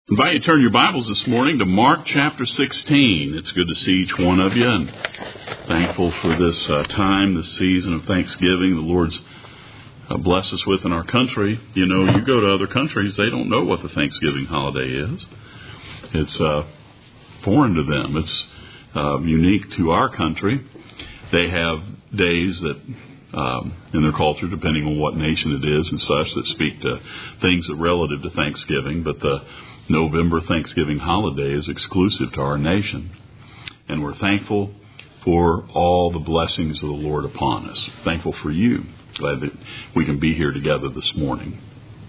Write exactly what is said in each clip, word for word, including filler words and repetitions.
I invite you to turn your Bibles this morning to Mark chapter sixteen. It's good to see each one of you, and thankful for this uh, time, this season of Thanksgiving the Lord's uh, blessed us with in our country. You know, you go to other countries, they don't know what the Thanksgiving holiday is. It's uh, foreign to them. It's uh, unique to our country. They have days that Um, in their culture, depending on what nation it is and such, that speak to things that are relative to Thanksgiving. But the November Thanksgiving holiday is exclusive to our nation. And we're thankful for all the blessings of the Lord upon us. Thankful for you. Glad that we can be here together this morning.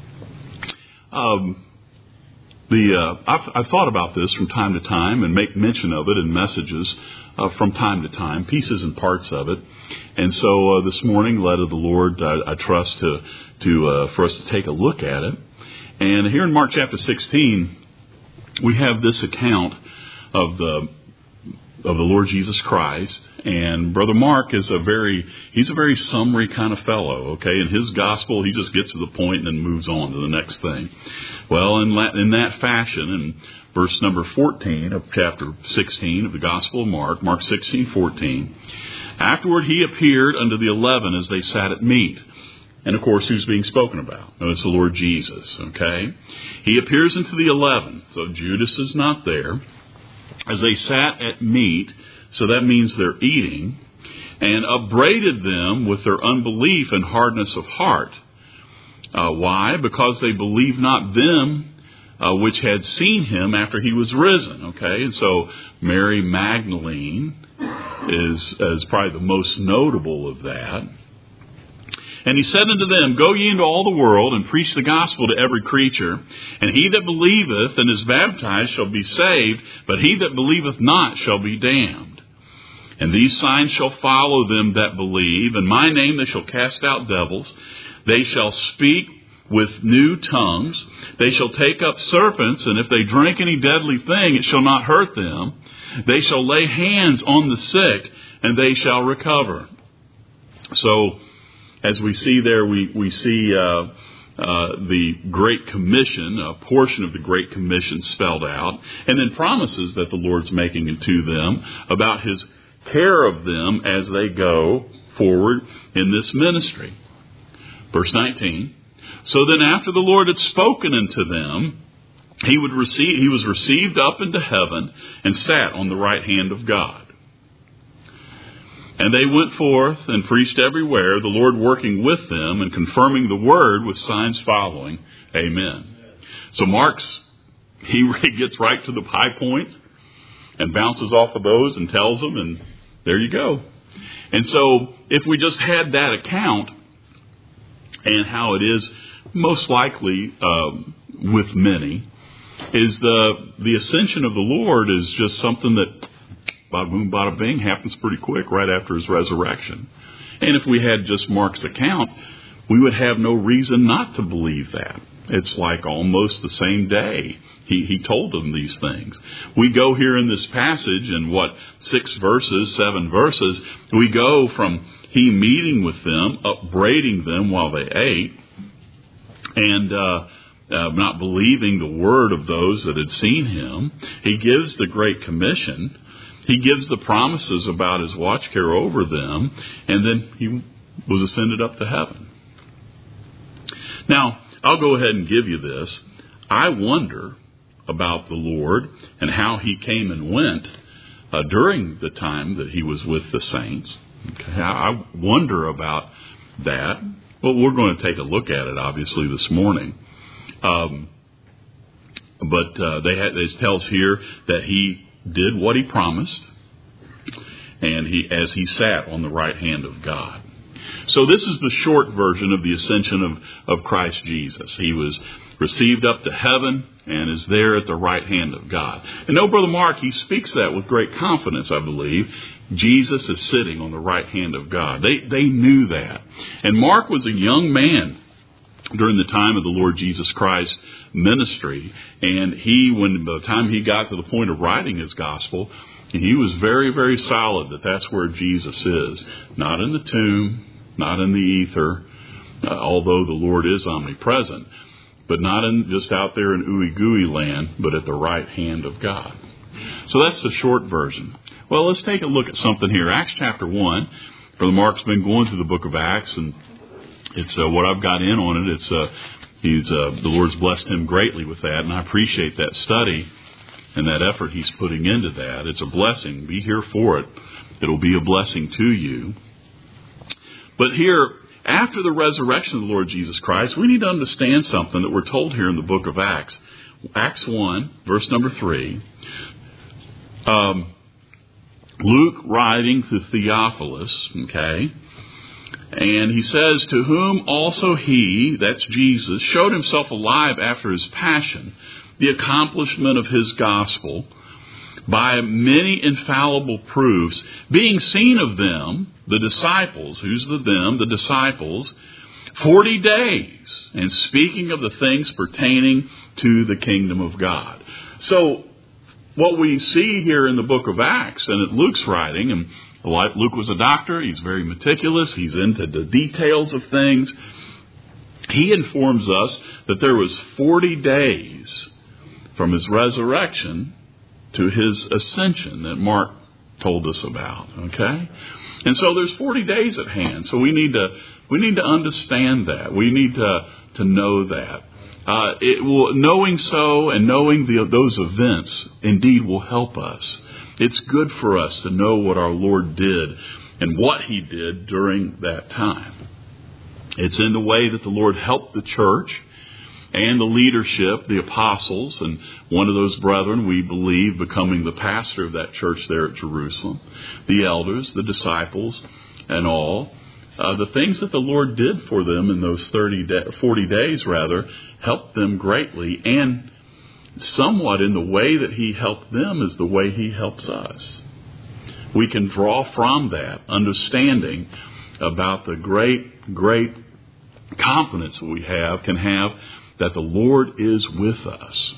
Um, the uh, I've, I've thought about this from time to time and make mention of it in messages uh, from time to time, pieces and parts of it. And so uh, this morning, led of the Lord, I, I trust to to uh, for us to take a look at it. And here in Mark chapter sixteen, we have this account of the of the Lord Jesus Christ. And Brother Mark is a very he's a very summary kind of fellow. Okay, in his gospel, he just gets to the point and then moves on to the next thing. Well, in that, in that fashion, in verse number fourteen of chapter sixteen of the Gospel of Mark, Mark sixteen fourteen. Afterward, he appeared unto the eleven as they sat at meat. And, of course, who's being spoken about? No, it's the Lord Jesus, okay? He appears unto the eleven. So Judas is not there. As they sat at meat, so that means they're eating, and upbraided them with their unbelief and hardness of heart. Uh, why? Because they believed not them uh, which had seen him after he was risen, okay? And so Mary Magdalene is, is probably the most notable of that. And he said unto them, Go ye into all the world, and preach the gospel to every creature. And he that believeth and is baptized shall be saved, but he that believeth not shall be damned. And these signs shall follow them that believe. In my name they shall cast out devils. They shall speak with new tongues. They shall take up serpents, and if they drink any deadly thing, it shall not hurt them. They shall lay hands on the sick, and they shall recover. So, as we see there, we, we see uh, uh, the Great Commission, a portion of the Great Commission spelled out, and then promises that the Lord's making to them about His care of them as they go forward in this ministry. Verse nineteen, So then after the Lord had spoken unto them, he would receive, he was received up into heaven and sat on the right hand of God. And they went forth and preached everywhere, the Lord working with them and confirming the word with signs following. Amen. So Mark's, he gets right to the high point and bounces off of those and tells them, and there you go. And so if we just had that account and how it is most likely um, with many, is the the ascension of the Lord is just something that bada boom, bada bing, happens pretty quick right after his resurrection. And if we had just Mark's account, we would have no reason not to believe that. It's like almost the same day he, he told them these things. We go here in this passage in what, six verses, seven verses, we go from he meeting with them, upbraiding them while they ate, and uh, uh, not believing the word of those that had seen him. He gives the Great Commission. He gives the promises about his watch care over them, and then he was ascended up to heaven. Now, I'll go ahead and give you this. I wonder about the Lord and how he came and went uh, during the time that he was with the saints. Okay, I wonder about that. Well, we're going to take a look at it, obviously, this morning. Um, but uh, they had, it tells here that he did what he promised, and he as he sat on the right hand of God. So this is the short version of the ascension of, of Christ Jesus. He was received up to heaven and is there at the right hand of God. And no, Brother Mark, he speaks that with great confidence, I believe. Jesus is sitting on the right hand of God. They they knew that. And Mark was a young man during the time of the Lord Jesus Christ's ministry. And he, when by the time he got to the point of writing his gospel, he was very, very solid that that's where Jesus is. Not in the tomb, not in the ether, uh, although the Lord is omnipresent. but not in, just out there in ooey gooey land, but at the right hand of God. So that's the short version. Well, let's take a look at something here. Acts chapter one. Brother Mark's been going through the book of Acts, and it's uh, what I've got in on it. It's uh, he's uh, the Lord's blessed him greatly with that, and I appreciate that study and that effort he's putting into that. It's a blessing. Be here for it. It'll be a blessing to you. But here, after the resurrection of the Lord Jesus Christ, we need to understand something that we're told here in the book of Acts. Acts one, verse number three. Um, Luke writing to Theophilus, okay, and he says, to whom also he, that's Jesus, showed himself alive after his passion, the accomplishment of his gospel, by many infallible proofs, being seen of them, the disciples, who's the them, the disciples, forty days, and speaking of the things pertaining to the kingdom of God. So, what we see here in the book of Acts, and at Luke's writing, and Luke was a doctor, he's very meticulous, he's into the details of things. He informs us that there was forty days from his resurrection to his ascension that Mark told us about, okay? And so there's forty days at hand, so we need to we need to understand that. We need to, to know that. Uh, it will, knowing so and knowing the, those events indeed will help us. It's good for us to know what our Lord did and what He did during that time. It's in the way that the Lord helped the church and the leadership, the apostles, and one of those brethren, we believe, becoming the pastor of that church there at Jerusalem, the elders, the disciples, and all. Uh, the things that the Lord did for them in those thirty day, forty days, rather, helped them greatly. And somewhat in the way that He helped them is the way He helps us. We can draw from that understanding about the great, great confidence that we have, can have, that the Lord is with us.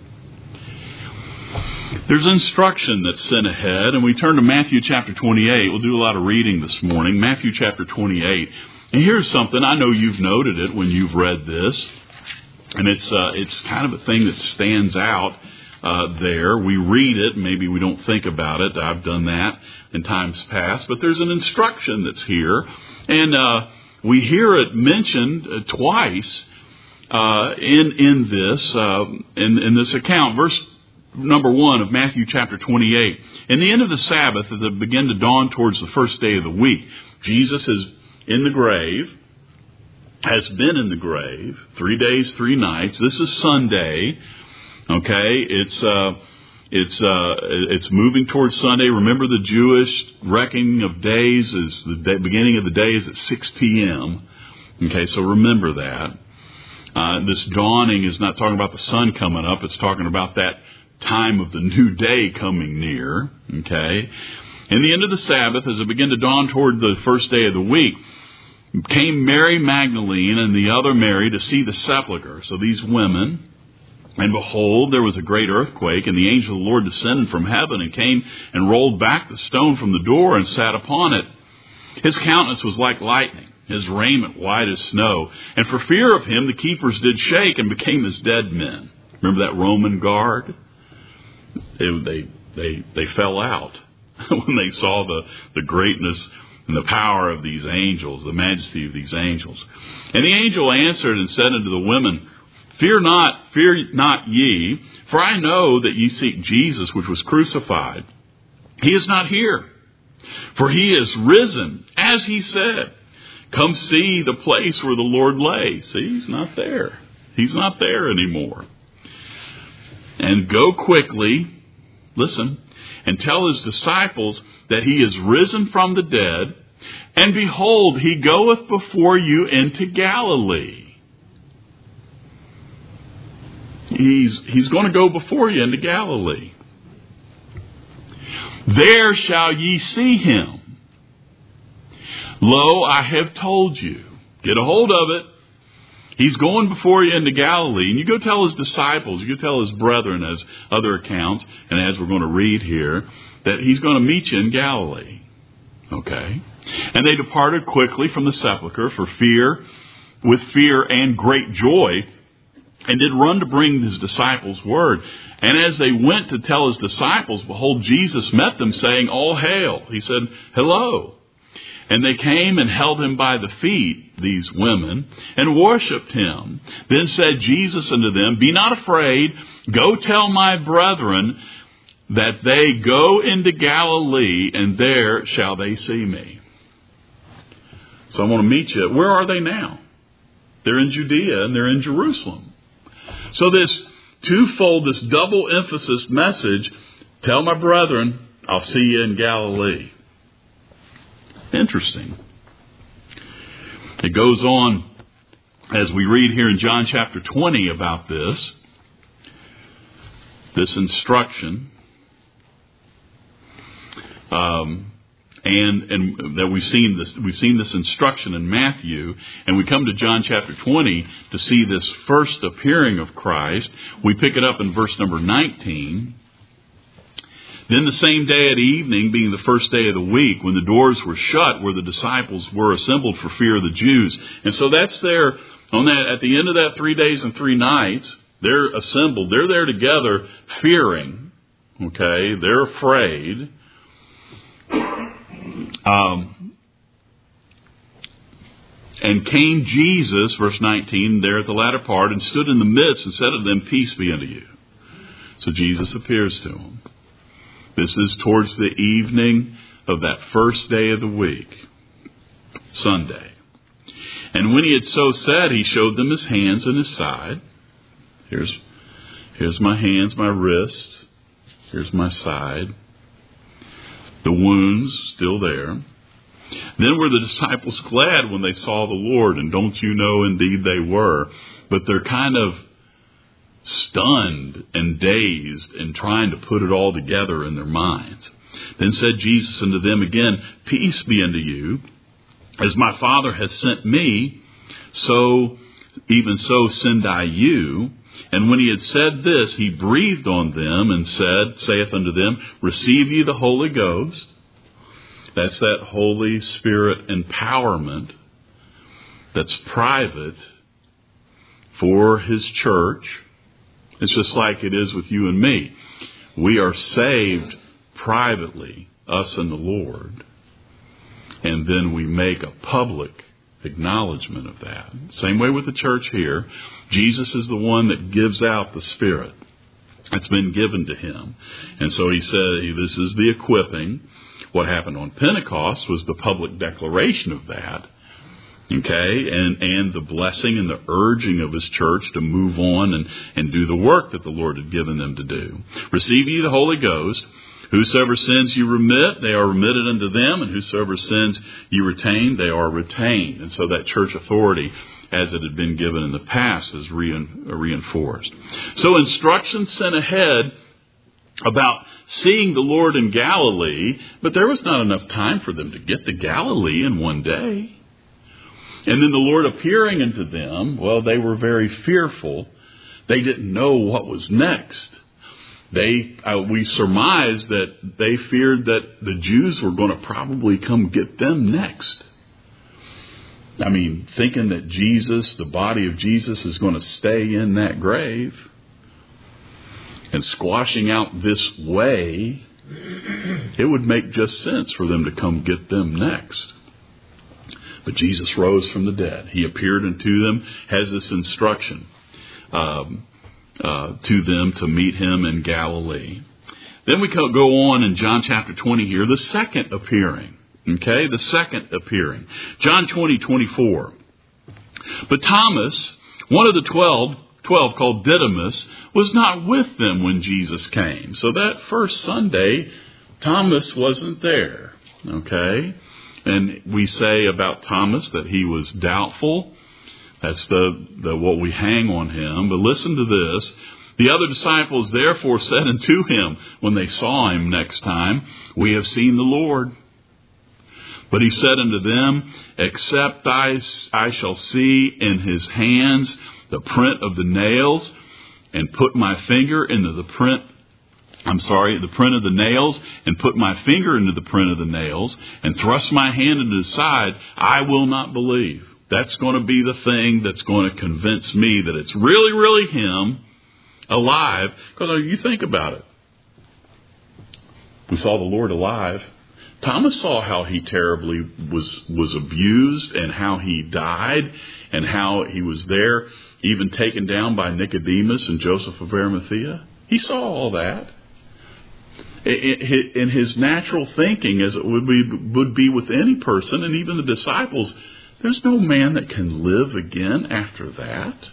There's instruction that's sent ahead, and we turn to Matthew chapter twenty-eight. We'll do a lot of reading this morning. Matthew chapter twenty-eight. And here's something, I know you've noted it when you've read this, and it's uh, it's kind of a thing that stands out uh, there. We read it, maybe we don't think about it. I've done that in times past, but there's an instruction that's here, and uh, we hear it mentioned uh, twice uh, in in this uh, in in this account. Verse number one of Matthew chapter twenty-eight. In the end of the Sabbath, as it began to dawn towards the first day of the week, Jesus is in the grave, has been in the grave, three days, three nights. This is Sunday. Okay, it's uh, it's uh, it's moving towards Sunday. Remember, the Jewish reckoning of days is the day, beginning of the day is at six p.m. Okay, so remember that. Uh, this dawning is not talking about the sun coming up. It's talking about that time of the new day coming near, okay? In the end of the Sabbath, as it began to dawn toward the first day of the week, came Mary Magdalene and the other Mary to see the sepulchre. So these women, and behold, there was a great earthquake, and the angel of the Lord descended from heaven and came and rolled back the stone from the door and sat upon it. His countenance was like lightning, his raiment white as snow. And for fear of him, the keepers did shake and became as dead men. Remember that Roman guard? They, they they they fell out when they saw the, the greatness and the power of these angels, the majesty of these angels. And the angel answered and said unto the women, Fear not, fear not ye, for I know that ye seek Jesus, which was crucified. He is not here, for he is risen, as he said. Come see the place where the Lord lay. See, he's not there. He's not there anymore. And go quickly, listen, and tell his disciples that he is risen from the dead, and behold, he goeth before you into Galilee. He's, he's going to go before you into Galilee. There shall ye see him. Lo, I have told you. Get a hold of it. He's going before you into Galilee, and you go tell his disciples, you go tell his brethren, as other accounts, and as we're going to read here, that he's going to meet you in Galilee. Okay? And they departed quickly from the sepulchre for fear, with fear and great joy, and did run to bring his disciples word. And as they went to tell his disciples, behold, Jesus met them, saying, All hail. He said, Hello. And they came and held him by the feet, these women, and worshipped him. Then said Jesus unto them, Be not afraid. Go tell my brethren that they go into Galilee, and there shall they see me. So I want to meet you. Where are they now? They're in Judea and they're in Jerusalem. So this twofold, this double emphasis message, tell my brethren, I'll see you in Galilee. Interesting. It goes on as we read here in John chapter twenty about this, this instruction, um, and and that we've seen this we've seen this instruction in Matthew, and we come to John chapter twenty to see this first appearing of Christ. We pick it up in verse number nineteen. Then the same day at evening, being the first day of the week, when the doors were shut where the disciples were assembled for fear of the Jews. And so that's there on that at the end of that three days and three nights, they're assembled. They're there together fearing. Okay, they're afraid. Um, and came Jesus, verse nineteen, there at the latter part, and stood in the midst and said unto them, Peace be unto you. So Jesus appears to them. This is towards the evening of that first day of the week, Sunday. And when he had so said, he showed them his hands and his side. Here's, here's my hands, my wrists. Here's my side. The wounds still there. Then were the disciples glad when they saw the Lord, and don't you know, indeed they were. But they're kind of stunned and dazed and trying to put it all together in their minds. Then said Jesus unto them again, Peace be unto you. As my Father has sent me, so even so send I you. And when he had said this, he breathed on them and said, saith unto them, Receive ye the Holy Ghost. That's that Holy Spirit empowerment that's private for his church. It's just like it is with you and me. We are saved privately, us and the Lord. And then we make a public acknowledgement of that. Same way with the church here. Jesus is the one that gives out the Spirit. It's been given to him. And so he said, this is the equipping. What happened on Pentecost was the public declaration of that. Okay, and, and the blessing and the urging of his church to move on and, and do the work that the Lord had given them to do. Receive ye the Holy Ghost. Whosoever sins you remit, they are remitted unto them. And whosoever sins you retain, they are retained. And so that church authority, as it had been given in the past, is reinforced. So instructions sent ahead about seeing the Lord in Galilee, but there was not enough time for them to get to Galilee in one day. And then the Lord appearing unto them, well, they were very fearful. They didn't know what was next. They, uh, we surmised that they feared that the Jews were going to probably come get them next. I mean, thinking that Jesus, the body of Jesus, is going to stay in that grave and squashing out this way, it would make just sense for them to come get them next. But Jesus rose from the dead. He appeared unto them, has this instruction um, uh, to them to meet him in Galilee. Then we go on in John chapter twenty here, the second appearing. Okay, the second appearing. John twenty, twenty-four. But Thomas, one of the twelve, twelve called Didymus, was not with them when Jesus came. So that first Sunday, Thomas wasn't there. Okay. And we say about Thomas that he was doubtful. That's the, the what we hang on him. But listen to this. The other disciples therefore said unto him, when they saw him next time, We have seen the Lord. But he said unto them, Except I, I shall see in his hands the print of the nails, and put my finger into the print I'm sorry, the print of the nails, and put my finger into the print of the nails, and thrust my hand into his side, I will not believe. That's going to be the thing that's going to convince me that it's really, really him alive. Because you think about it. We saw the Lord alive. Thomas saw how he terribly was, was abused and how he died and how he was there, even taken down by Nicodemus and Joseph of Arimathea. He saw all that. In his natural thinking, as it would be, would be with any person, and even the disciples, there's no man that can live again after that.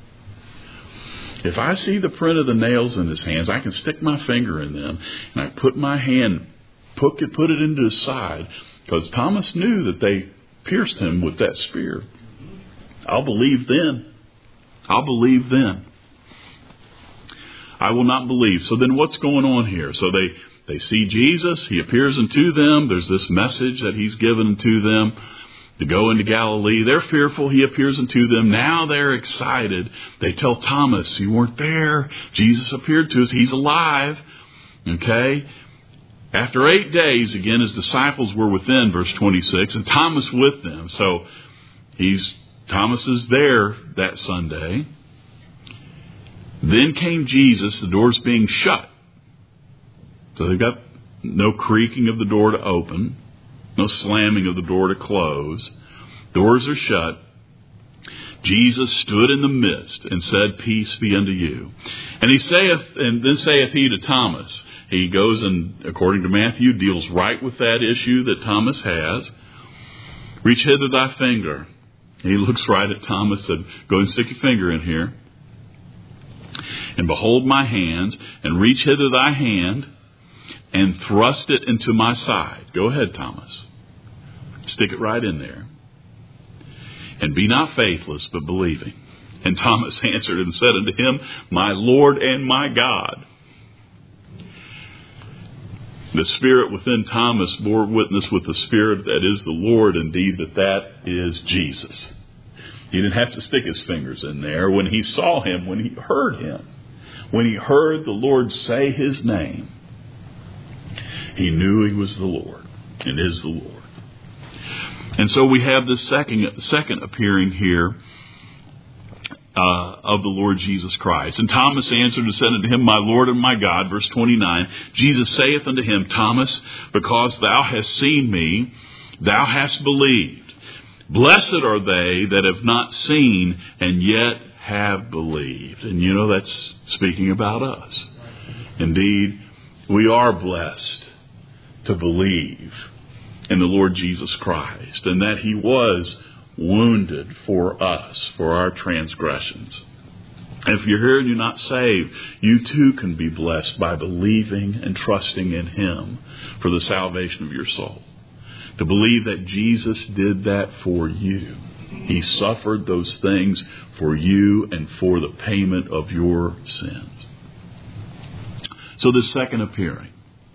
If I see the print of the nails in his hands, I can stick my finger in them, and I put my hand, put it, put it into his side, because Thomas knew that they pierced him with that spear. I'll believe then. I'll believe then. I will not believe. So then what's going on here? So they, they see Jesus. He appears unto them. There's this message that he's given to them to go into Galilee. They're fearful. He appears unto them. Now they're excited. They tell Thomas, you weren't there. Jesus appeared to us. He's alive. Okay. After eight days, again, his disciples were within, verse twenty-six, and Thomas with them. So he's, Thomas is there that Sunday. Then came Jesus, the doors being shut. So they've got no creaking of the door to open, no slamming of the door to close. Doors are shut. Jesus stood in the midst and said, peace be unto you. And he saith, and then saith he to Thomas. He goes and, according to Matthew, deals right with that issue that Thomas has. Reach hither thy finger. He looks right at Thomas and said, go and stick your finger in here. And behold my hands, and reach hither thy hand, and thrust it into my side. Go ahead, Thomas. Stick it right in there. And be not faithless, but believing. And Thomas answered and said unto him, my Lord and my God. The Spirit within Thomas bore witness with the Spirit that is the Lord, indeed, that that is Jesus. He didn't have to stick his fingers in there. When he saw him, when he heard him, when he heard the Lord say his name, he knew he was the Lord and is the Lord. And so we have this second, second appearing here uh, of the Lord Jesus Christ. And Thomas answered and said unto him, my Lord and my God. Verse twenty-nine, Jesus saith unto him, Thomas, because thou hast seen me, thou hast believed. Blessed are they that have not seen and yet have believed. And you know, that's speaking about us. Indeed, we are blessed to believe in the Lord Jesus Christ, and that he was wounded for us, for our transgressions. And if you're here and you're not saved, you too can be blessed by believing and trusting in him for the salvation of your soul. To believe that Jesus did that for you. He suffered those things for you and for the payment of your sins. So this second appearing.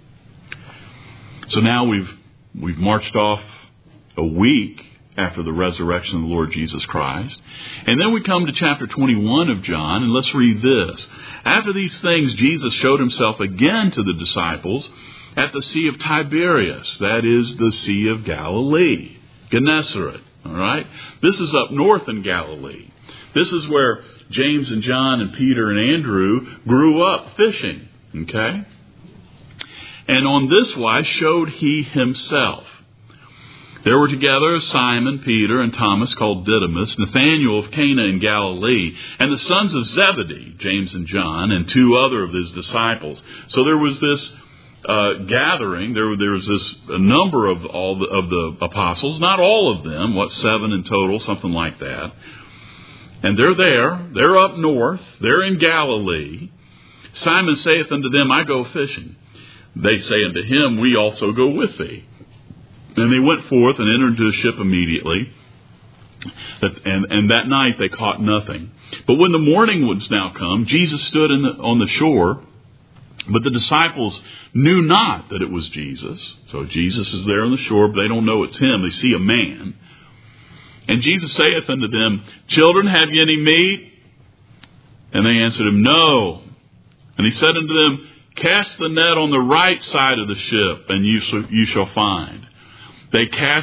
So now we've we've marched off a week after the resurrection of the Lord Jesus Christ. And then we come to chapter twenty-one of John, and let's read this. After these things, Jesus showed himself again to the disciples at the Sea of Tiberias, that is the Sea of Galilee, Gennesaret, all right? This is up north in Galilee. This is where James and John and Peter and Andrew grew up fishing, okay? And on this wise showed he himself. There were together Simon, Peter, and Thomas called Didymus, Nathanael of Cana in Galilee, and the sons of Zebedee, James and John, and two other of his disciples. So there was this Uh, gathering. There, there was this a number of all the, of the apostles, not all of them, what, seven in total, something like that. And they're there. They're up north. They're in Galilee. Simon saith unto them, I go fishing. They say unto him, we also go with thee. And they went forth and entered into a ship immediately. And, and that night they caught nothing. But when the morning was now come, Jesus stood in the, on the shore. But the disciples knew not that it was Jesus. So Jesus is there on the shore, but they don't know it's him. They see a man. And Jesus saith unto them, children, have ye any meat? And they answered him, no. And he said unto them, cast the net on the right side of the ship, and you shall, you shall find. They cast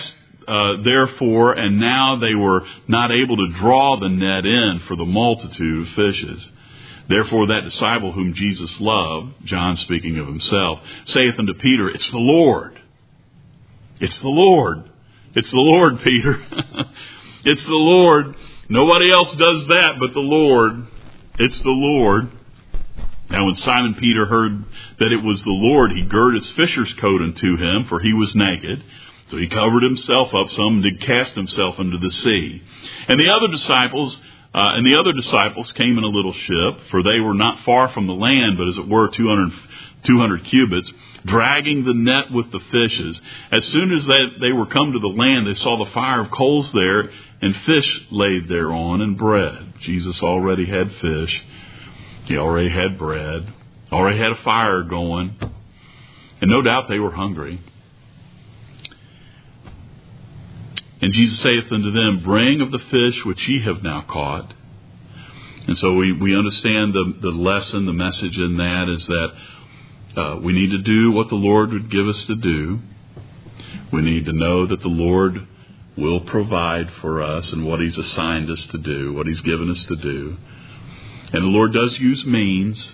uh, therefore, and now they were not able to draw the net in for the multitude of fishes. Therefore that disciple whom Jesus loved, John speaking of himself, saith unto Peter, It's the Lord. It's the Lord. It's the Lord, Peter. It's the Lord. Nobody else does that but the Lord. It's the Lord. Now when Simon Peter heard that it was the Lord, he girded his fisher's coat unto him, for he was naked. So he covered himself up some and did cast himself into the sea. And the other disciples, uh, and the other disciples came in a little ship, for they were not far from the land, but as it were two hundred, two hundred cubits, dragging the net with the fishes. As soon as they, they were come to the land, they saw the fire of coals there, and fish laid thereon, and bread. Jesus already had fish. He already had bread. Already had a fire going. And no doubt they were hungry. And Jesus saith unto them, Bring of the fish which ye have now caught. And so we, we understand the, the lesson, the message in that is that uh, we need to do what the Lord would give us to do. We need to know that the Lord will provide for us and what He's assigned us to do, what He's given us to do. And the Lord does use means,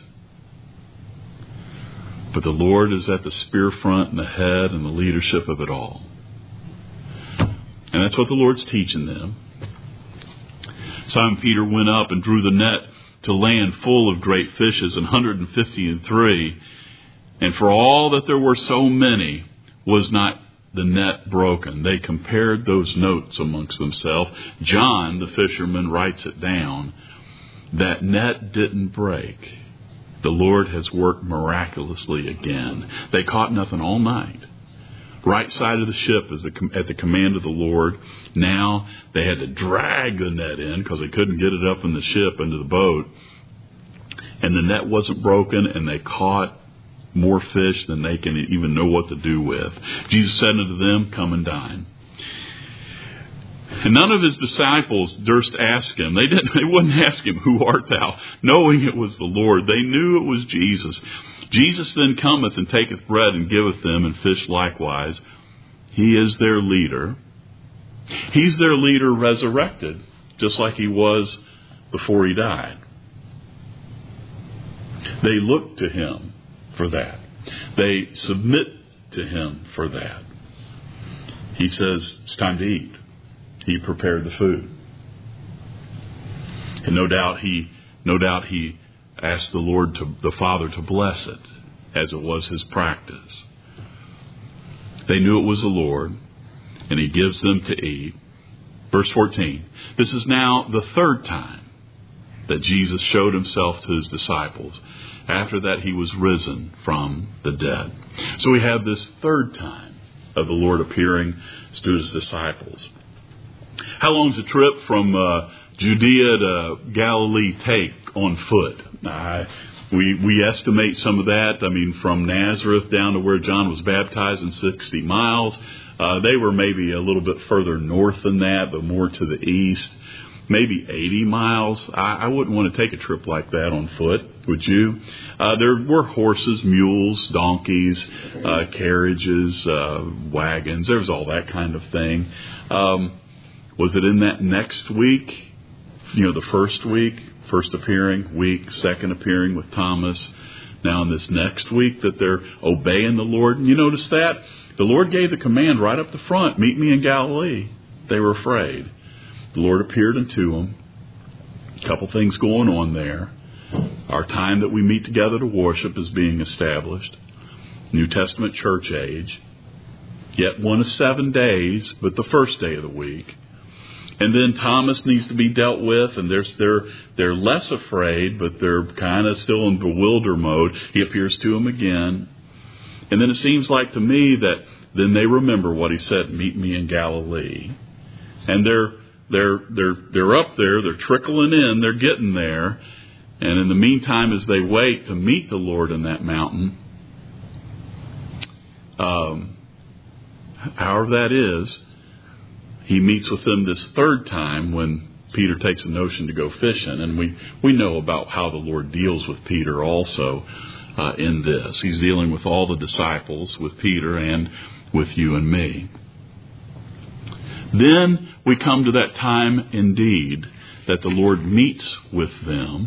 but the Lord is at the spear front and the head and the leadership of it all. And that's what the Lord's teaching them. Simon Peter went up and drew the net to land full of great fishes, an hundred and fifty and three. And for all that there were so many, was not the net broken. They compared those notes amongst themselves. John, the fisherman, writes it down. That net didn't break. The Lord has worked miraculously again. They caught nothing all night. Right side of the ship is at the command of the Lord. Now they had to drag the net in because they couldn't get it up in the ship into the boat. And the net wasn't broken, and they caught more fish than they can even know what to do with. Jesus said unto them, Come and dine. And none of his disciples durst ask him. They didn't. They wouldn't ask him, Who art thou? Knowing it was the Lord. They knew it was Jesus. Jesus then cometh and taketh bread and giveth them, and fish likewise. He is their leader. He's their leader resurrected, just like he was before he died. They look to him for that. They submit to him for that. He says, It's time to eat. He prepared the food. And no doubt he, no doubt he asked the Lord, to, the Father, to bless it, as it was his practice. They knew it was the Lord, and he gives them to eat. Verse fourteen. This is now the third time that Jesus showed himself to his disciples. After that, he was risen from the dead. So we have this third time of the Lord appearing to his disciples. How long does a trip from uh, Judea to Galilee take on foot? Uh, we we estimate some of that. I mean, from Nazareth down to where John was baptized in sixty miles. Uh, they were maybe a little bit further north than that, but more to the east. Maybe eighty miles. I, I wouldn't want to take a trip like that on foot, would you? Uh, there were horses, mules, donkeys, uh, carriages, uh, wagons. There was all that kind of thing. Um, was it in that next week? You know, the first week, first appearing, week, second appearing with Thomas. Now in this next week that they're obeying the Lord. And you notice that? The Lord gave the command right up the front, meet me in Galilee. They were afraid. The Lord appeared unto them. A couple things going on there. Our time that we meet together to worship is being established. New Testament church age. Yet one of seven days, but the first day of the week. And then Thomas needs to be dealt with, and they're, they're, they're less afraid, but they're kind of still in bewilder mode. He appears to them again. And then it seems like to me that then they remember what he said, meet me in Galilee. And they're They're they're they're up there. They're trickling in. They're getting there. And in the meantime, as they wait to meet the Lord in that mountain, um, however that is, he meets with them this third time when Peter takes a notion to go fishing. And we, we know about how the Lord deals with Peter also uh, in this. He's dealing with all the disciples, with Peter, and with you and me. Then we come to that time indeed that the Lord meets with them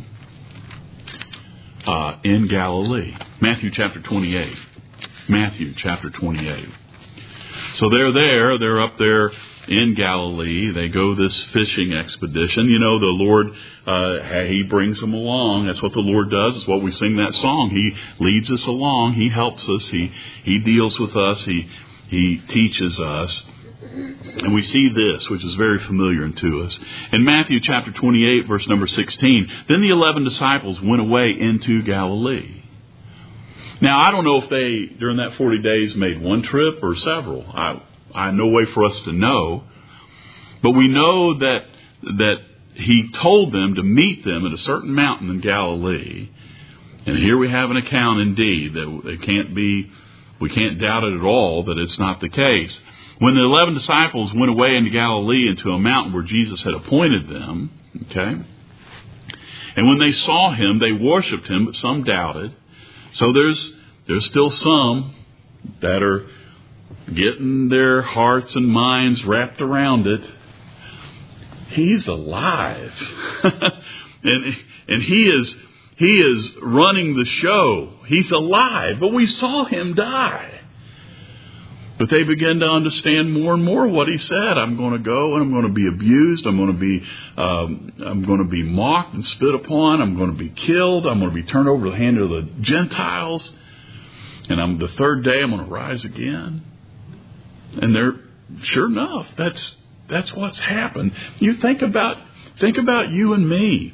uh, in Galilee. Matthew chapter twenty-eight. Matthew chapter twenty-eight. So they're there. They're up there in Galilee. They go this fishing expedition. You know, the Lord, uh, He brings them along. That's what the Lord does. It's what we sing that song. He leads us along. He helps us. He He deals with us. He He teaches us. And we see this, which is very familiar to us. In Matthew chapter twenty-eight, verse number sixteen, then the eleven disciples went away into Galilee. Now, I don't know if they, during that forty days, made one trip or several. I, I no way for us to know. But we know that that He told them to meet them at a certain mountain in Galilee. And here we have an account indeed that it can't be, we can't doubt it at all that it's not the case. When the eleven disciples went away into Galilee into a mountain where Jesus had appointed them, okay, and when they saw Him, they worshipped Him, but some doubted. So there's there's still some that are getting their hearts and minds wrapped around it. He's alive, and and He is He is running the show. He's alive, but we saw Him die. But they begin to understand more and more what He said. I'm going to go and I'm going to be abused. I'm going to be um, I'm going to be mocked and spit upon. I'm going to be killed. I'm going to be turned over to the hand of the Gentiles. And I'm the third day I'm going to rise again. And they're sure enough, that's that's what's happened. You think about think about you and me.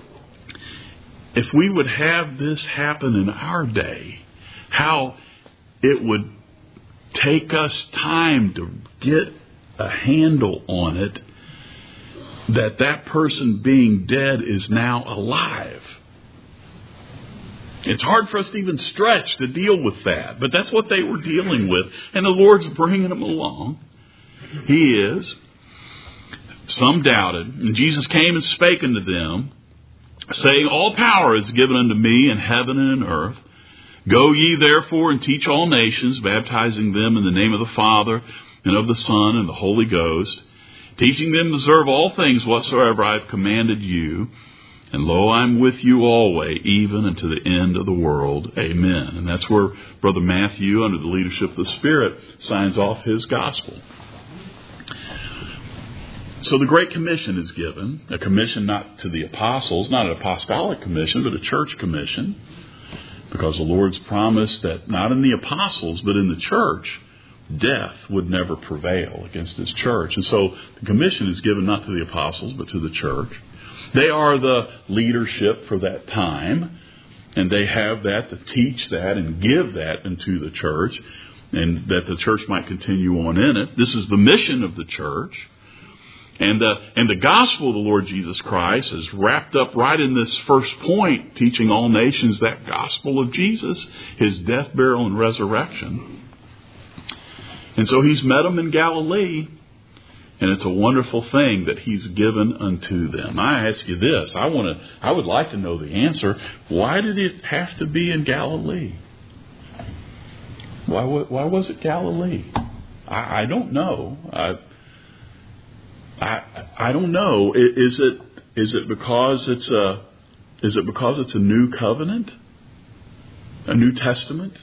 If we would have this happen in our day, how it would take us time to get a handle on it, that that person being dead is now alive. It's hard for us to even stretch to deal with that, but that's what they were dealing with, and the Lord's bringing them along. He is. Some doubted, and Jesus came and spake unto them, saying, all power is given unto me in heaven and in earth. Go ye therefore and teach all nations, baptizing them in the name of the Father and of the Son and the Holy Ghost, teaching them to observe all things whatsoever I have commanded you. And lo, I am with you always, even unto the end of the world. Amen. And that's where Brother Matthew, under the leadership of the Spirit, signs off his gospel. So the Great Commission is given, a commission not to the apostles, not an apostolic commission, but a church commission. Because the Lord's promised that not in the apostles, but in the church, death would never prevail against His church. And so the commission is given not to the apostles, but to the church. They are the leadership for that time, and they have that to teach that and give that into the church, and that the church might continue on in it. This is the mission of the church. And the, and the gospel of the Lord Jesus Christ is wrapped up right in this first point, teaching all nations that gospel of Jesus, His death, burial, and resurrection. And so He's met them in Galilee, and it's a wonderful thing that He's given unto them. I ask you this, I want to, I would like to know the answer. Why did it have to be in Galilee? Why, why was it Galilee? I, I don't know. I, I I don't know. Is it is it because it's a is it because it's a new covenant, a New Testament?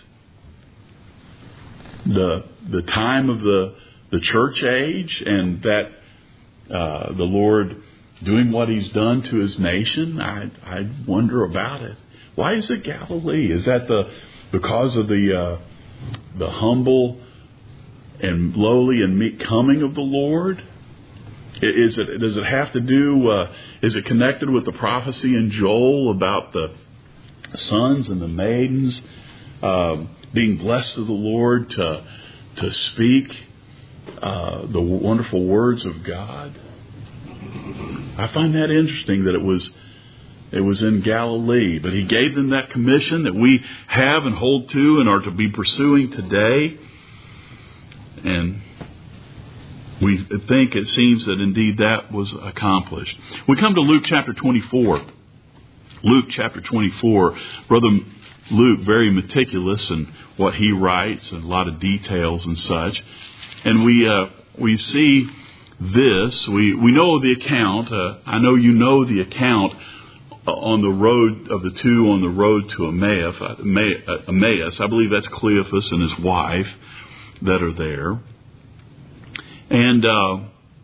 The the time of the the church age, and that uh, the Lord doing what He's done to His nation. I I wonder about it. Why is it Galilee? Is that the because of the uh, the humble and lowly and meek coming of the Lord? Is it, does it have to do, uh, is it connected with the prophecy in Joel about the sons and the maidens um, being blessed of the Lord to, to speak uh, the wonderful words of God? I find that interesting that it was it was in Galilee, but He gave them that commission that we have and hold to and are to be pursuing today. And we think it seems that indeed that was accomplished. We come to Luke chapter twenty-four. Luke chapter twenty-four. Brother Luke, very meticulous in what he writes, and a lot of details and such. And we uh, we see this. We, we know the account. Uh, I know you know the account on the road of the two on the road to Emmaus. Emmaus. I believe that's Cleophas and his wife that are there. And uh,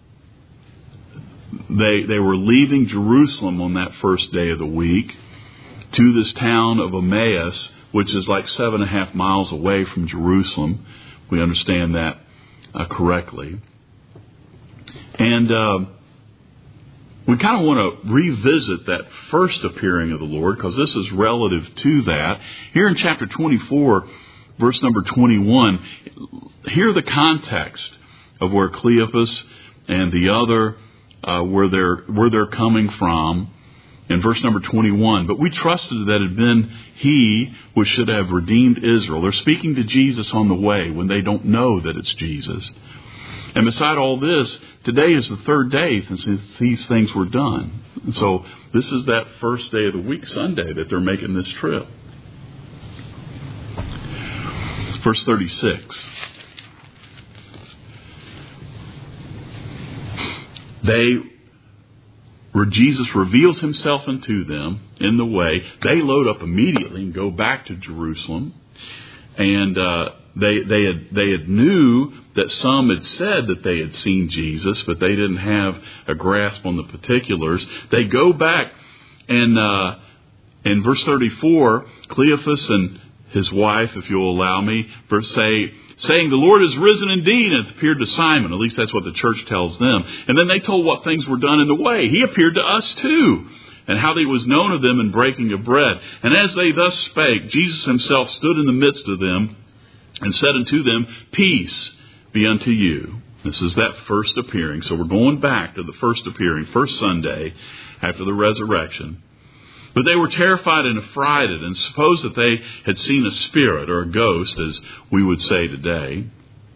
they they were leaving Jerusalem on that first day of the week to this town of Emmaus, which is like seven and a half miles away from Jerusalem. We understand that uh, correctly. And uh, we kind of want to revisit that first appearing of the Lord, because this is relative to that. Here in chapter twenty-four, verse number twenty-one, hear the context of where Cleophas and the other, uh, where they're where they're coming from. In verse number twenty-one, but we trusted that it had been He which should have redeemed Israel. They're speaking to Jesus on the way when they don't know that it's Jesus. And beside all this, today is the third day since these things were done. And so this is that first day of the week, Sunday, that they're making this trip. Verse thirty-six. They, where Jesus reveals Himself unto them in the way, they load up immediately and go back to Jerusalem. And uh, they they had they had knew that some had said that they had seen Jesus, but they didn't have a grasp on the particulars. They go back, and uh, in verse thirty-four, Cleophas and his wife, if you'll allow me, verse say, saying, "The Lord is risen indeed, and hath appeared to Simon." At least that's what the church tells them. And then they told what things were done in the way. He appeared to us too, and how he was known of them in breaking of bread. And as they thus spake, Jesus Himself stood in the midst of them, and said unto them, "Peace be unto you." This is that first appearing. So we're going back to the first appearing, first Sunday after the resurrection. But they were terrified and affrighted, and supposed that they had seen a spirit, or a ghost, as we would say today.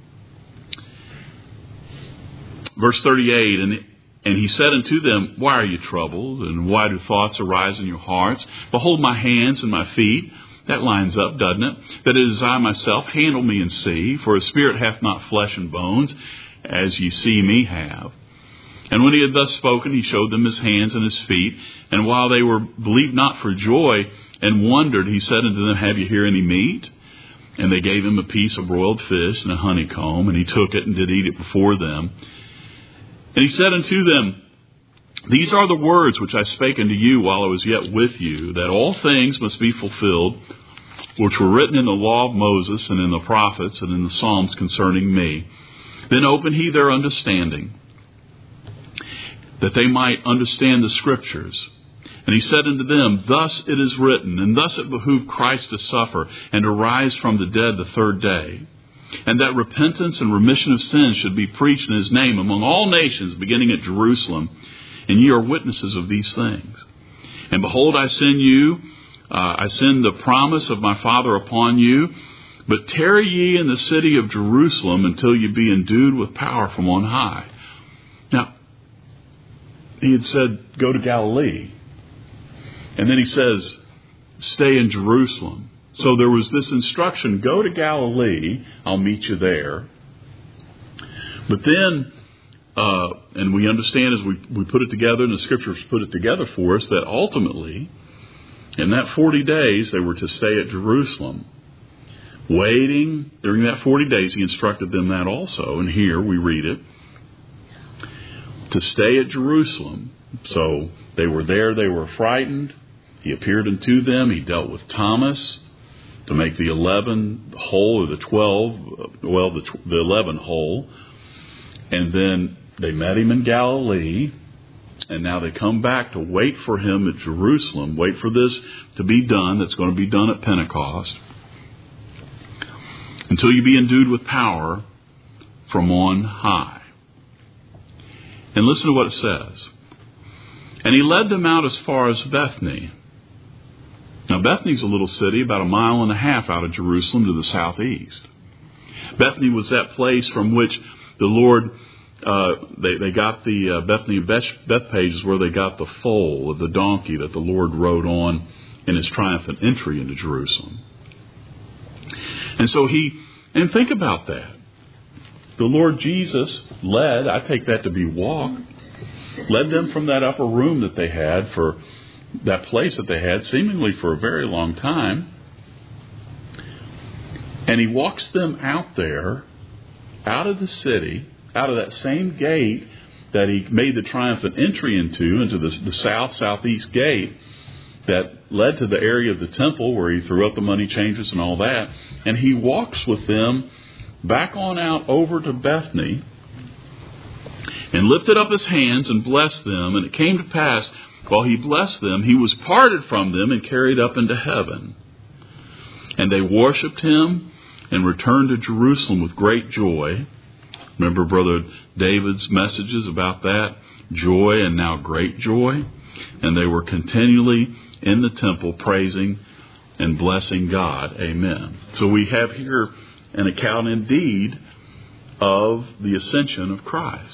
Verse thirty-eight, and And He said unto them, "Why are you troubled? And why do thoughts arise in your hearts? Behold my hands and my feet." That lines up, doesn't it? "That it is I myself, handle me and see. For a spirit hath not flesh and bones, as ye see me have." And when He had thus spoken, He showed them His hands and His feet. And while they were believed not for joy, and wondered, He said unto them, "Have you here any meat?" And they gave Him a piece of broiled fish and a honeycomb. And He took it and did eat it before them. And He said unto them, "These are the words which I spake unto you while I was yet with you, that all things must be fulfilled, which were written in the law of Moses and in the prophets and in the Psalms concerning me. Then opened He their understanding, that they might understand the Scriptures. And He said unto them, Thus it is written, and thus it behooved Christ to suffer, and to rise from the dead the third day, and that repentance and remission of sins should be preached in His name among all nations, beginning at Jerusalem. And ye are witnesses of these things. And behold, I send you, uh, I send the promise of my Father upon you, but tarry ye in the city of Jerusalem until ye be endued with power from on high." Now, He had said, go to Galilee. And then He says, stay in Jerusalem. So there was this instruction, go to Galilee, I'll meet you there. But then, uh, and we understand as we, we put it together, and the Scriptures put it together for us, that ultimately, in that forty days, they were to stay at Jerusalem. Waiting, during that forty days, He instructed them that also. And here we read it. To stay at Jerusalem. So they were there, they were frightened. He appeared unto them. He dealt with Thomas to make the eleven whole, or the twelve, well, the, the eleven whole. And then they met Him in Galilee. And now they come back to wait for Him at Jerusalem. Wait for this to be done. That's going to be done at Pentecost. Until you be endued with power from on high. And listen to what it says. And He led them out as far as Bethany. Now, Bethany's a little city about a mile and a half out of Jerusalem to the southeast. Bethany was that place from which the Lord, uh, they, they got the uh, Bethany and Beth, Bethpage is where they got the foal of the donkey that the Lord rode on in His triumphant entry into Jerusalem. And so He, and think about that. the Lord Jesus led, I take that to be walk, led them from that upper room that they had for that place that they had seemingly for a very long time. And he walks them out there, out of the city, out of that same gate that he made the triumphant entry into, into the, the south, southeast gate that led to the area of the temple where he threw up the money changers and all that. And he walks with them back on out over to Bethany and lifted up his hands and blessed them. And it came to pass, while he blessed them, he was parted from them and carried up into heaven. And they worshipped him and returned to Jerusalem with great joy. Remember Brother David's messages about that? Joy and now great joy. And they were continually in the temple praising and blessing God. Amen. So we have here an account indeed of the ascension of Christ.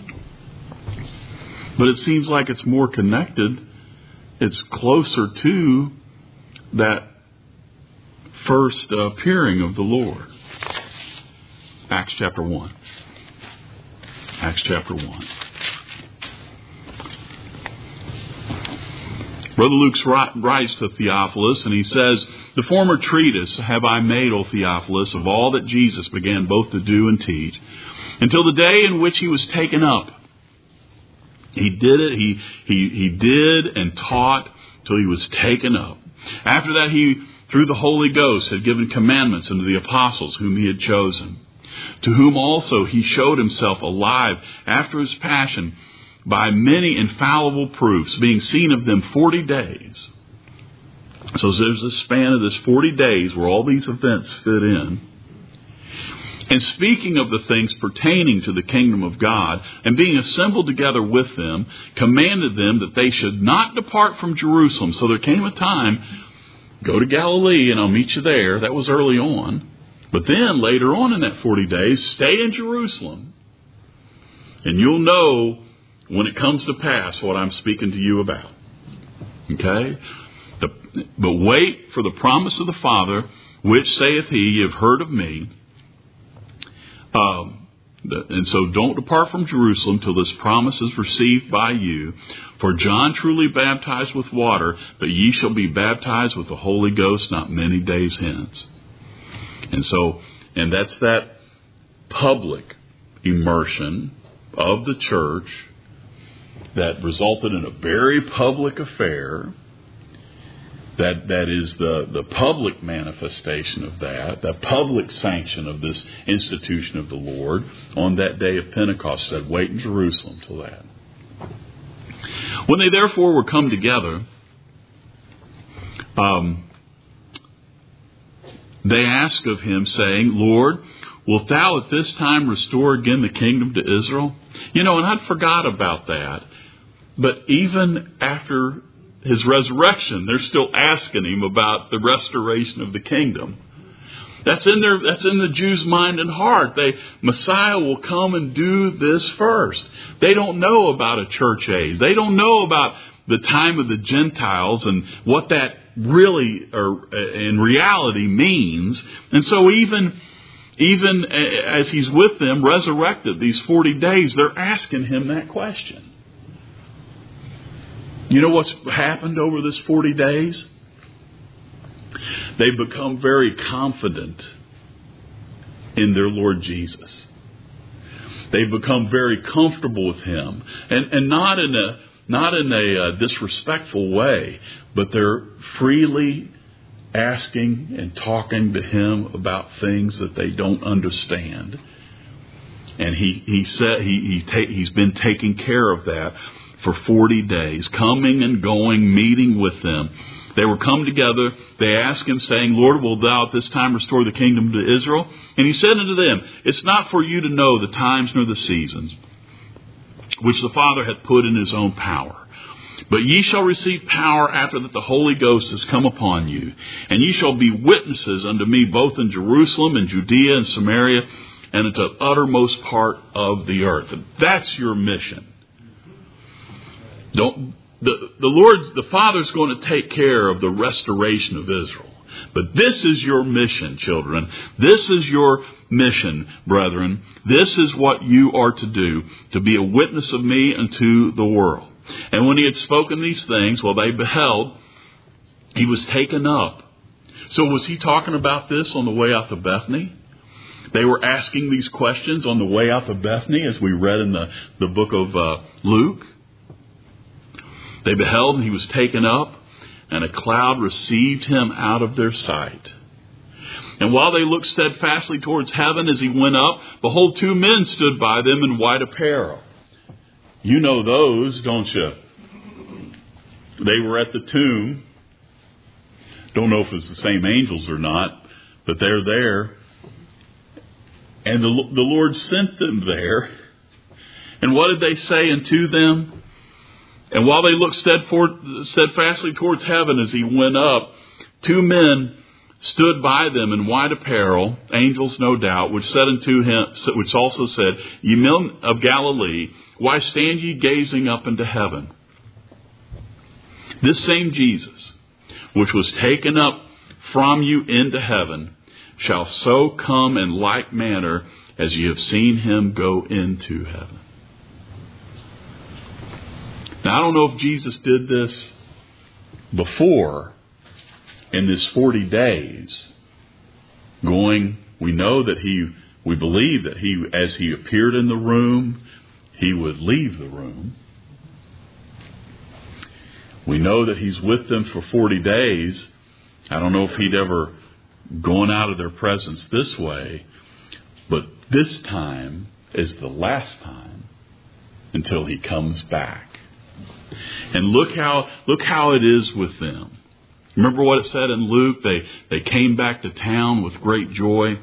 But it seems like it's more connected. It's closer to that first appearing of the Lord. Acts chapter one. Acts chapter one. Brother Luke writes to Theophilus, and he says, "The former treatise have I made, O Theophilus, of all that Jesus began both to do and teach, until the day in which he was taken up. He did it, he, he, he did and taught till he was taken up. After that, he, through the Holy Ghost, had given commandments unto the apostles whom he had chosen, to whom also he showed himself alive after his passion, by many infallible proofs, being seen of them forty days." So there's this span of this forty days where all these events fit in. "And speaking of the things pertaining to the kingdom of God, and being assembled together with them, commanded them that they should not depart from Jerusalem." So there came a time, go to Galilee and I'll meet you there. That was early on. But then later on in that forty days, stay in Jerusalem. And you'll know when it comes to pass what I'm speaking to you about. Okay? The, but wait for the promise of the Father, which saith he, "Ye have heard of me." Um, and so don't depart from Jerusalem till this promise is received by you. For John truly baptized with water, but ye shall be baptized with the Holy Ghost not many days hence. And so, and that's that public immersion of the church that resulted in a very public affair. That that is the, the public manifestation of that, the public sanction of this institution of the Lord on that day of Pentecost. Said, wait in Jerusalem till that. When they therefore were come together, um, they asked of him, saying, "Lord, wilt thou at this time restore again the kingdom to Israel?" You know, and I'd forgot about that. But even after his resurrection, they're still asking him about the restoration of the kingdom. That's in their, that's in the Jews' mind and heart. They, Messiah will come and do this first. They don't know about a church age. They don't know about the time of the Gentiles and what that really, or in reality, means. And so even, even as he's with them, resurrected these forty days, they're asking him that question. You know what's happened over this forty days? They've become very confident in their Lord Jesus. They've become very comfortable with him, and and not in a not in a uh, disrespectful way, but they're freely asking and talking to him about things that they don't understand. And he he said he he ta- he's been taking care of that for forty days, coming and going, meeting with them. They were come together. They asked him, saying, "Lord, wilt thou at this time restore the kingdom to Israel?" And he said unto them, "It's not for you to know the times nor the seasons, which the Father hath put in his own power. But ye shall receive power after that the Holy Ghost is come upon you. And ye shall be witnesses unto me both in Jerusalem and Judea and Samaria and unto the uttermost part of the earth." That's your mission. Don't, the, the Lord's, the Father's going to take care of the restoration of Israel. But this is your mission, children. This is your mission, brethren. This is what you are to do, to be a witness of me unto the world. And when he had spoken these things, well, they beheld, he was taken up. So was he talking about this on the way out to Bethany? They were asking these questions on the way out to Bethany, as we read in the, the book of uh, Luke. They beheld, and he was taken up, and a cloud received him out of their sight. And while they looked steadfastly towards heaven as he went up, behold, two men stood by them in white apparel. You know those, don't you? They were at the tomb. Don't know if it's the same angels or not, but they're there. And the, the Lord sent them there. And what did they say unto them? And while they looked steadfastly towards heaven as he went up, two men stood by them in white apparel, angels no doubt, which said unto him, which also said, Ye men of Galilee, why stand ye gazing up into heaven? This same Jesus, which was taken up from you into heaven, shall so come in like manner as ye have seen him go into heaven. Now, I don't know if Jesus did this before in this forty days going. We know that he, we believe that he, as he appeared in the room, he would leave the room. We know that he's with them for forty days. I don't know if he'd ever gone out of their presence this way, but this time is the last time until he comes back. And look how look how it is with them. Remember what it said in Luke? They they came back to town with great joy.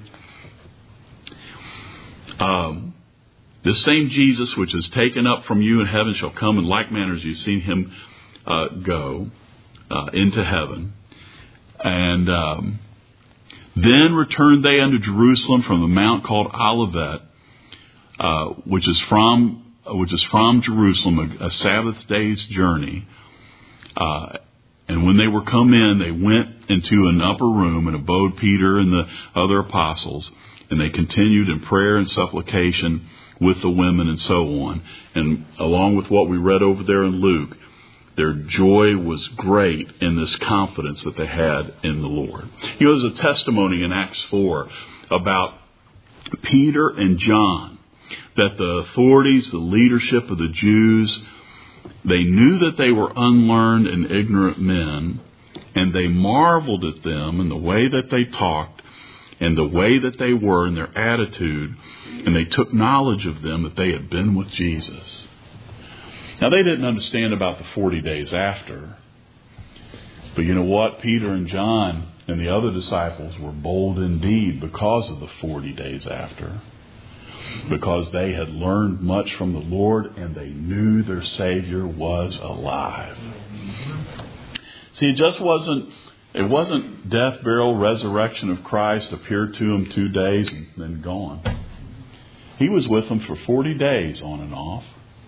Um, this same Jesus, which is taken up from you in heaven, shall come in like manner as you've seen him uh, go uh, into heaven. And um, then returned they unto Jerusalem from the mount called Olivet, uh, which is from which is from Jerusalem, a, a Sabbath day's journey. Uh, and when they were come in, they went into an upper room and abode Peter and the other apostles. And they continued in prayer and supplication with the women and so on. And along with what we read over there in Luke, their joy was great in this confidence that they had in the Lord. You know, there's a testimony in Acts four about Peter and John, that the authorities, the leadership of the Jews, they knew that they were unlearned and ignorant men, and they marveled at them in the way that they talked and the way that they were in their attitude, and they took knowledge of them that they had been with Jesus. Now, they didn't understand about the forty days after, but you know what? Peter and John and the other disciples were bold indeed because of the forty days after. Because they had learned much from the Lord and they knew their Savior was alive. See, it just wasn't, it wasn't death, burial, resurrection of Christ appeared to them two days and then gone. He was with them for forty days on and off.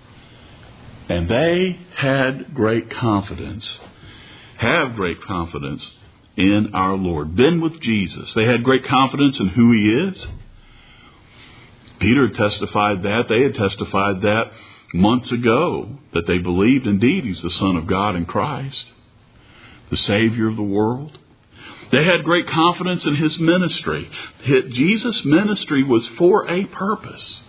And they had great confidence, have great confidence in our Lord. Been with Jesus. They had great confidence in who He is. Peter testified that. They had testified that months ago, that they believed indeed He's the Son of God in Christ, the Savior of the world. They had great confidence in His ministry. Jesus' ministry was for a purpose.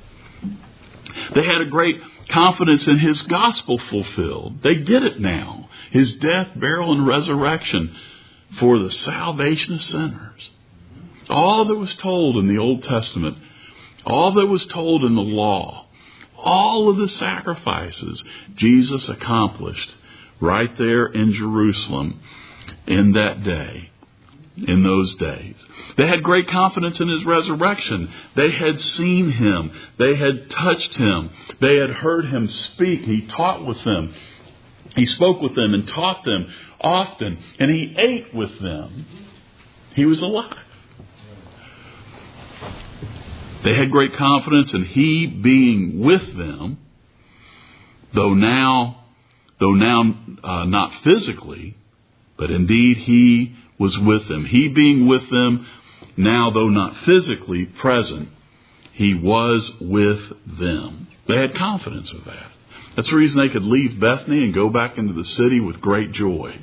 They had a great confidence in His gospel fulfilled. They get it now. His death, burial, and resurrection for the salvation of sinners. All that was told in the Old Testament, all that was told in the law, all of the sacrifices Jesus accomplished right there in Jerusalem in that day, in those days. They had great confidence in His resurrection. They had seen Him. They had touched Him. They had heard Him speak. He taught with them. He spoke with them and taught them often. And He ate with them. He was alive. They had great confidence in He being with them, though now, though now uh, not physically, but indeed He was with them. He being with them now, though not physically present, he was with them. They had confidence of that. That's the reason they could leave Bethany and go back into the city with great joy.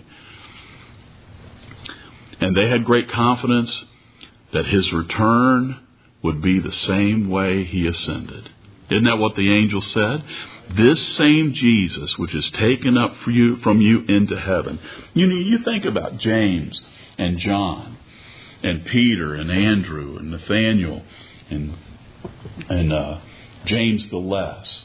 And they had great confidence that his return would be the same way he ascended. Isn't that what the angel said? This same Jesus, which is taken up for you, from you into heaven. You know, you think about James and John and Peter and Andrew and Nathaniel and and uh, James the Less.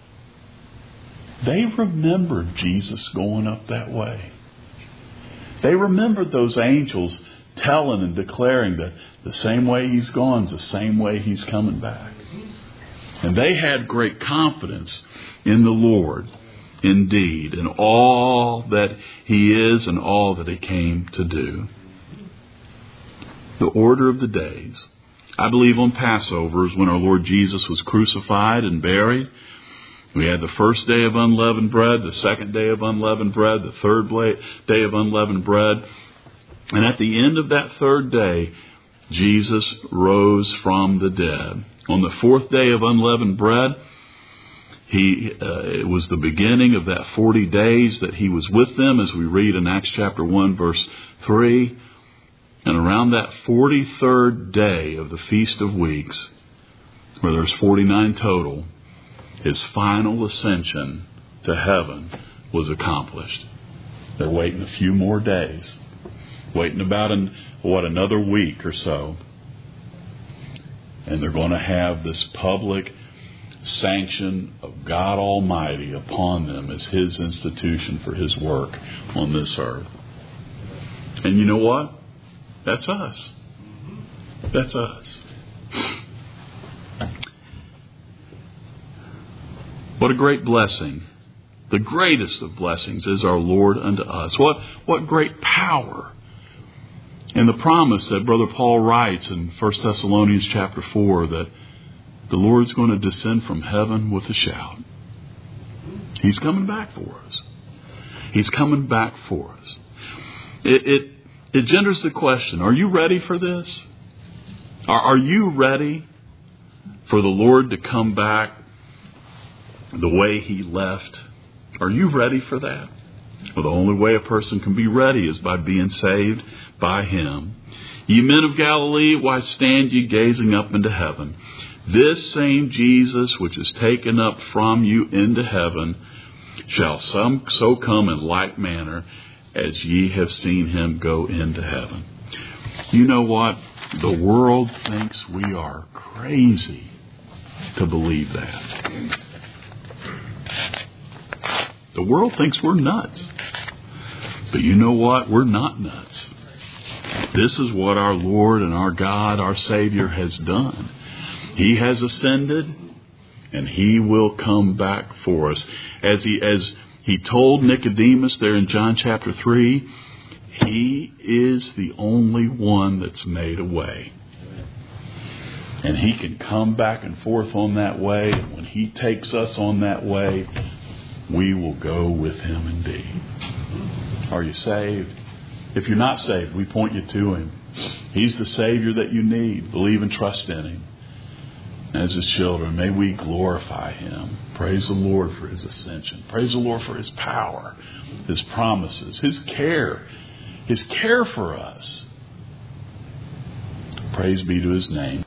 They remembered Jesus going up that way. They remembered those angels telling and declaring that the same way he's gone is the same way he's coming back. And they had great confidence in the Lord, indeed, in all that he is and all that he came to do. The order of the days. I believe on Passover is when our Lord Jesus was crucified and buried. We had the first day of unleavened bread, the second day of unleavened bread, the third day of unleavened bread. And at the end of that third day, Jesus rose from the dead. On the fourth day of unleavened bread, he uh, it was the beginning of that forty days that he was with them, as we read in Acts chapter one, verse three. And around that forty-third day of the Feast of Weeks, where there's forty-nine total, his final ascension to heaven was accomplished. They're waiting a few more days. Waiting about, an, what, another week or so. And they're going to have this public sanction of God Almighty upon them as his institution for his work on this earth. And you know what? That's us. That's us. What a great blessing. The greatest of blessings is our Lord unto us. What, what great power. And the promise that Brother Paul writes in First Thessalonians chapter four, that the Lord's going to descend from heaven with a shout. He's coming back for us. He's coming back for us. It, it, it genders the question, are you ready for this? Are, are you ready for the Lord to come back the way he left? Are you ready for that? Well, the only way a person can be ready is by being saved by him. Ye men of Galilee, why stand ye gazing up into heaven? This same Jesus, which is taken up from you into heaven, shall some so come in like manner as ye have seen him go into heaven. You know what? The world thinks we are crazy to believe that. The world thinks we're nuts. But you know what? We're not nuts. This is what our Lord and our God, our Savior, has done. He has ascended, and he will come back for us. As he, as he told Nicodemus there in John chapter three, he is the only one that's made a way. And he can come back and forth on that way. And when he takes us on that way, we will go with him indeed. Are you saved? If you're not saved, we point you to him. He's the Savior that you need. Believe and trust in him. As his children, may we glorify him. Praise the Lord for his ascension. Praise the Lord for his power, his promises, his care, his care for us. Praise be to his name.